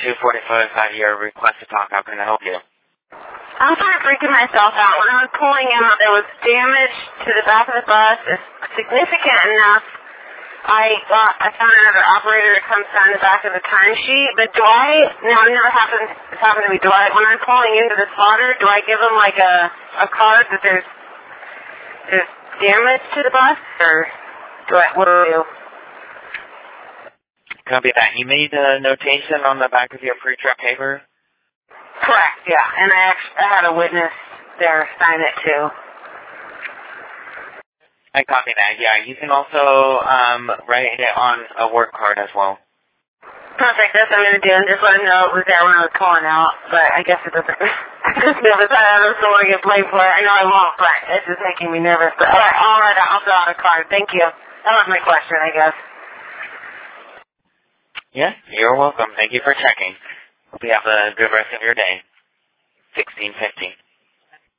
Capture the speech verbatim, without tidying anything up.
two forty-five, your request to talk. How can I help you? I'm kind of freaking myself out. When I was pulling out, there was damage to the back of the bus. It's significant enough. I got, I found another operator that comes down the back of the timesheet. But do I, now it never happened, it's happened to me, do I, when I'm pulling into the spotter, do I give them like a, a card that there's, there's damage to the bus? Or do I, what do I do? Copy that. You made a notation on the back of your pre-trip paper? Correct, yeah. And I actually, I had a witness there sign it too. I copy that, yeah. You can also um, write it on a work card as well. Perfect, that's what I'm going to do, and just let him know it was there when I was calling out, but I guess it doesn't, I just nervous. I don't still want to get blamed for it. I know I won't, but it's just making me nervous. But all right, all right, I'll fill out a card. Thank you. That was my question, I guess. Yeah, you're welcome. Thank you for checking. Hope you have a good rest of your day. sixteen fifteen.